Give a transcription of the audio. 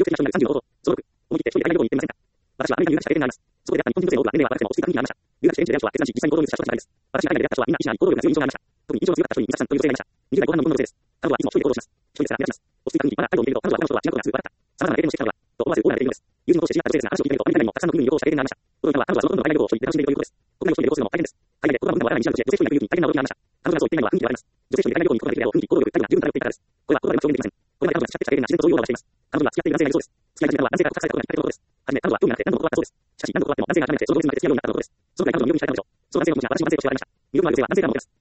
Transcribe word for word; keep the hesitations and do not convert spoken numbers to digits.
的な人になるさんじゅうのこと、総録、思い切って一人で大学に行ってみませんか。私はアメリカに留学した経験があります。そこで出会った日本人女性の多くは年齢は私たちも落ち着いた雰囲気がありました。留学して現地で出会う人は決断し、実際に行動に移した人たちばかりです。私が海外で出会った人はみんな医師なり行動力が強い印象がありました。特に印象の強かった人に美咲さんという女性がいました。にじゅう代後半の日本の女性です。彼女はいつも一人で行動します。一人ですが目立ちます。落ち着いた雰囲気、まだ態度を見ていると、彼女は他の人とは違うことがすぐ分かった。様々な経験をしてきたのだ。と思わずオーラが出ているのです。友人として知り合った女性ですが、話を聞いてみると、アメリカにもたくさんの国々に旅行した経験がありました。驚いたのは彼女はそのほとんどの海外旅行を一人で楽しんでいるということです。国内を一人で旅行するのも大変です。海外で言葉も文化もわからない日常の女性一人がいるという大変な驚きがありました。彼女がそう言っていないのは雰囲気であります。女性一人で海外旅行に行くことができるだろう、雰囲気、行動力、態度が十分漂っていたからです。これは言葉では表現できません。これまで彼女が培ってきた経験が自然とそういうオーラを出しています。彼女には付き合っている男性がいるそうです。付き合い始めたのは男性が告白されたことがきっかけのことです。はじめ彼女は興味がなくて何度も断ったそうです。しかし何度断っても男性が諦めなくてその同室にまで付き合うようになったとのことです。そのくらい彼女の魅力に惹かれたのでしょう。その男性の方も私も男性として笑いました。魅力のある女性は男性からモテます。